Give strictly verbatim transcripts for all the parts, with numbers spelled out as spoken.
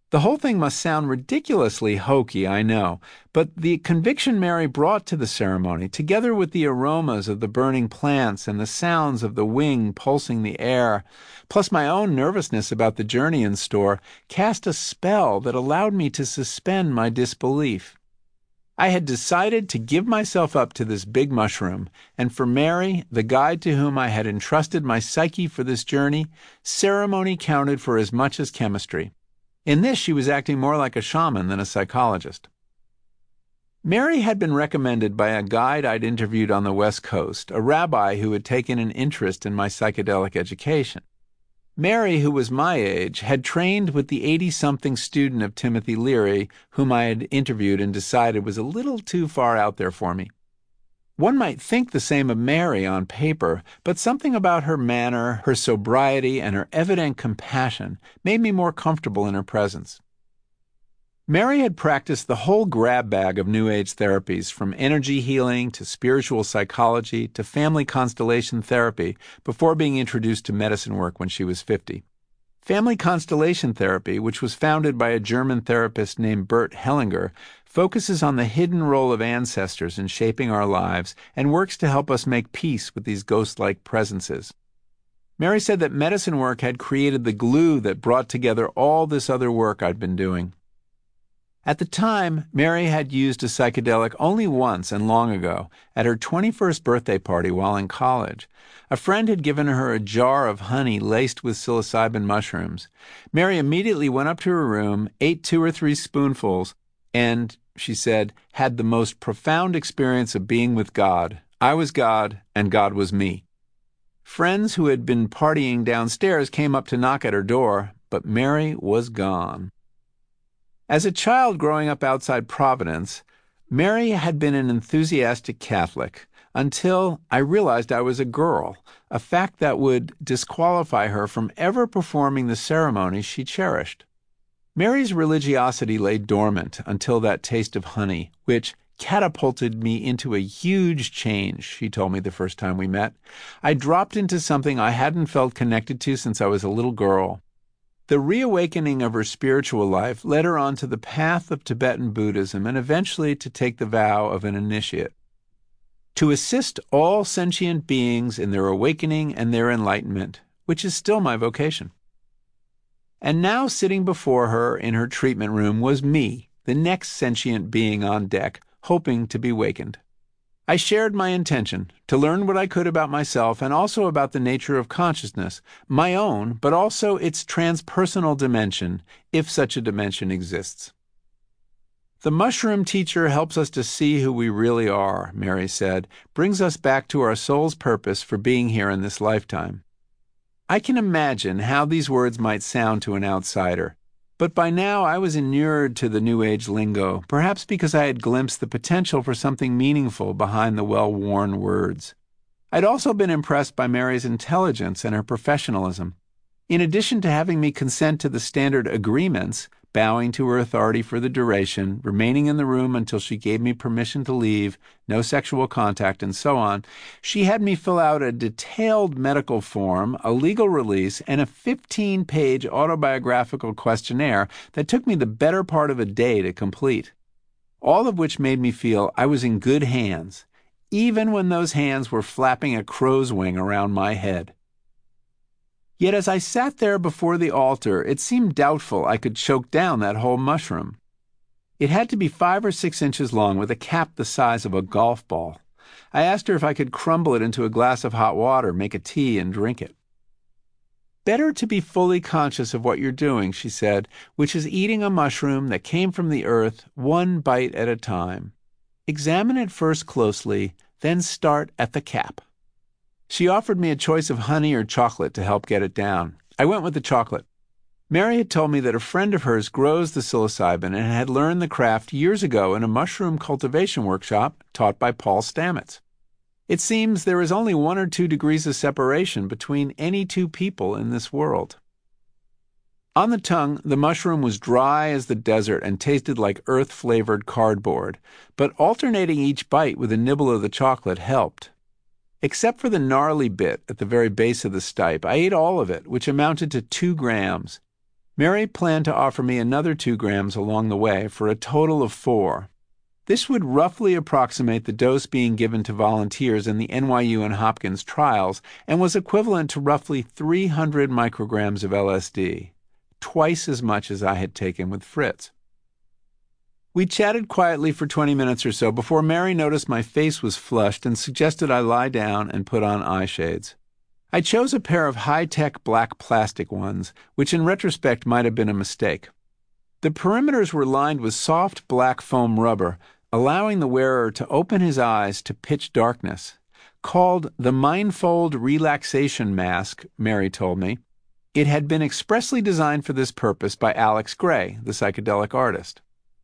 The whole thing must sound ridiculously hokey, I know, but the conviction Mary brought to the ceremony, together with the aromas of the burning plants and the sounds of the wing pulsing the air, plus my own nervousness about the journey in store, cast a spell that allowed me to suspend my disbelief. I had decided to give myself up to this big mushroom, and for Mary, the guide to whom I had entrusted my psyche for this journey, ceremony counted for as much as chemistry. In this, she was acting more like a shaman than a psychologist. Mary had been recommended by a guide I'd interviewed on the West Coast, a rabbi who had taken an interest in my psychedelic education. Mary, who was my age, had trained with the eighty-something student of Timothy Leary, whom I had interviewed and decided was a little too far out there for me. One might think the same of Mary on paper, but something about her manner, her sobriety, and her evident compassion made me more comfortable in her presence. Mary had practiced the whole grab bag of New Age therapies, from energy healing to spiritual psychology to family constellation therapy, before being introduced to medicine work when she was fifty. Family constellation therapy, which was founded by a German therapist named Bert Hellinger, focuses on the hidden role of ancestors in shaping our lives and works to help us make peace with these ghost-like presences. Mary said that medicine work had created the glue that brought together all this other work I'd been doing. At the time, Mary had used a psychedelic only once and long ago, at her twenty-first birthday party while in college. A friend had given her a jar of honey laced with psilocybin mushrooms. Mary immediately went up to her room, ate two or three spoonfuls, and, she said, had the most profound experience of being with God. I was God, and God was me. Friends who had been partying downstairs came up to knock at her door, but Mary was gone. As a child growing up outside Providence, Mary had been an enthusiastic Catholic until I realized I was a girl, a fact that would disqualify her from ever performing the ceremonies she cherished. Mary's religiosity lay dormant until that taste of honey, which catapulted me into a huge change, she told me the first time we met. I dropped into something I hadn't felt connected to since I was a little girl. The reawakening of her spiritual life led her onto the path of Tibetan Buddhism and eventually to take the vow of an initiate. To assist all sentient beings in their awakening and their enlightenment, which is still my vocation. And now sitting before her in her treatment room was me, the next sentient being on deck, hoping to be wakened. I shared my intention to learn what I could about myself and also about the nature of consciousness, my own, but also its transpersonal dimension, if such a dimension exists. The mushroom teacher helps us to see who we really are, Mary said, brings us back to our soul's purpose for being here in this lifetime. I can imagine how these words might sound to an outsider. But by now I was inured to the New Age lingo, perhaps because I had glimpsed the potential for something meaningful behind the well-worn words. I'd also been impressed by Mary's intelligence and her professionalism. In addition to having me consent to the standard agreements, bowing to her authority for the duration, remaining in the room until she gave me permission to leave, no sexual contact, and so on, she had me fill out a detailed medical form, a legal release, and a fifteen-page autobiographical questionnaire that took me the better part of a day to complete. All of which made me feel I was in good hands, even when those hands were flapping a crow's wing around my head. Yet as I sat there before the altar, it seemed doubtful I could choke down that whole mushroom. It had to be five or six inches long with a cap the size of a golf ball. I asked her if I could crumble it into a glass of hot water, make a tea, and drink it. Better to be fully conscious of what you're doing, she said, which is eating a mushroom that came from the earth one bite at a time. Examine it first closely, then start at the cap. She offered me a choice of honey or chocolate to help get it down. I went with the chocolate. Mary had told me that a friend of hers grows the psilocybin and had learned the craft years ago in a mushroom cultivation workshop taught by Paul Stamets. It seems there is only one or two degrees of separation between any two people in this world. On the tongue, the mushroom was dry as the desert and tasted like earth-flavored cardboard, but alternating each bite with a nibble of the chocolate helped. Except for the gnarly bit at the very base of the stipe, I ate all of it, which amounted to two grams. Mary planned to offer me another two grams along the way for a total of four. This would roughly approximate the dose being given to volunteers in the N Y U and Hopkins trials and was equivalent to roughly three hundred micrograms of L S D, twice as much as I had taken with Fritz. We chatted quietly for twenty minutes or so before Mary noticed my face was flushed and suggested I lie down and put on eye shades. I chose a pair of high-tech black plastic ones, which in retrospect might have been a mistake. The perimeters were lined with soft black foam rubber, allowing the wearer to open his eyes to pitch darkness. Called the Mindfold Relaxation Mask, Mary told me, it had been expressly designed for this purpose by Alex Grey, the psychedelic artist.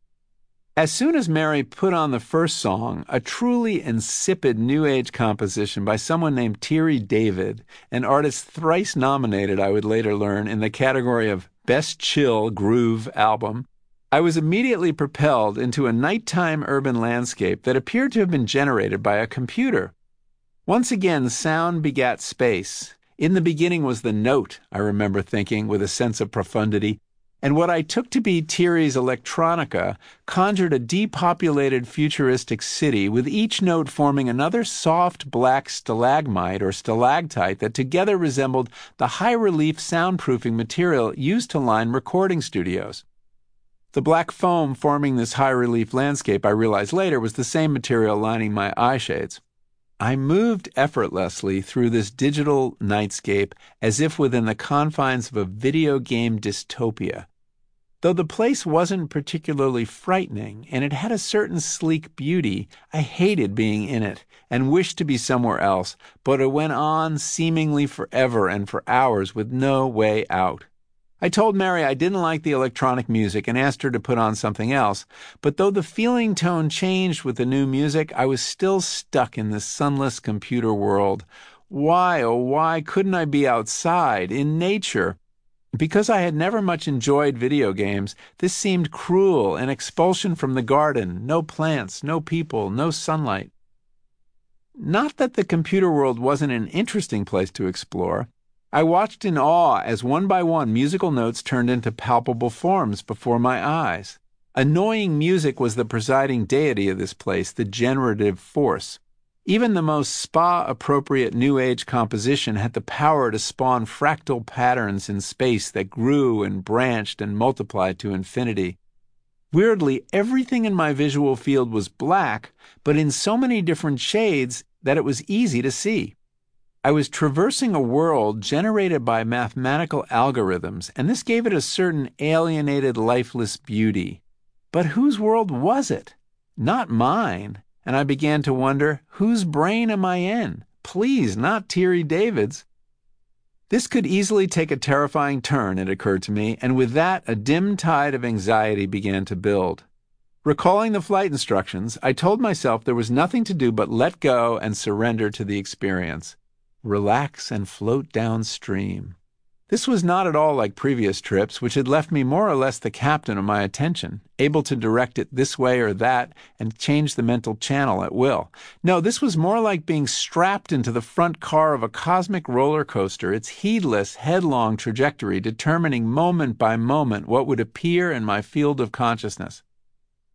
As soon as Mary put on the first song, a truly insipid New Age composition by someone named Thierry David, an artist thrice nominated, I would later learn, in the category of Best Chill Groove Album, I was immediately propelled into a nighttime urban landscape that appeared to have been generated by a computer. Once again, sound begat space. In the beginning was the note, I remember thinking with a sense of profundity, and what I took to be Thierry's electronica conjured a depopulated futuristic city with each note forming another soft black stalagmite or stalactite that together resembled the high-relief soundproofing material used to line recording studios. The black foam forming this high-relief landscape, I realized later, was the same material lining my eye shades. I moved effortlessly through this digital nightscape as if within the confines of a video game dystopia. Though the place wasn't particularly frightening, and it had a certain sleek beauty, I hated being in it and wished to be somewhere else, but it went on seemingly forever and for hours with no way out. I told Mary I didn't like the electronic music and asked her to put on something else, but though the feeling tone changed with the new music, I was still stuck in this sunless computer world. Why, oh why couldn't I be outside, in nature? Because I had never much enjoyed video games, this seemed cruel, an expulsion from the garden, no plants, no people, no sunlight. Not that the computer world wasn't an interesting place to explore. I watched in awe as one by one musical notes turned into palpable forms before my eyes. Annoying music was the presiding deity of this place, the generative force. Even the most spa-appropriate New Age composition had the power to spawn fractal patterns in space that grew and branched and multiplied to infinity. Weirdly, everything in my visual field was black, but in so many different shades that it was easy to see. I was traversing a world generated by mathematical algorithms, and this gave it a certain alienated, lifeless beauty. But whose world was it? Not mine. And I began to wonder, whose brain am I in? Please, not Thierry David's. This could easily take a terrifying turn, it occurred to me, and with that, a dim tide of anxiety began to build. Recalling the flight instructions, I told myself there was nothing to do but let go and surrender to the experience. Relax and float downstream. This was not at all like previous trips, which had left me more or less the captain of my attention, able to direct it this way or that and change the mental channel at will. No, this was more like being strapped into the front car of a cosmic roller coaster, its heedless, headlong trajectory determining moment by moment what would appear in my field of consciousness.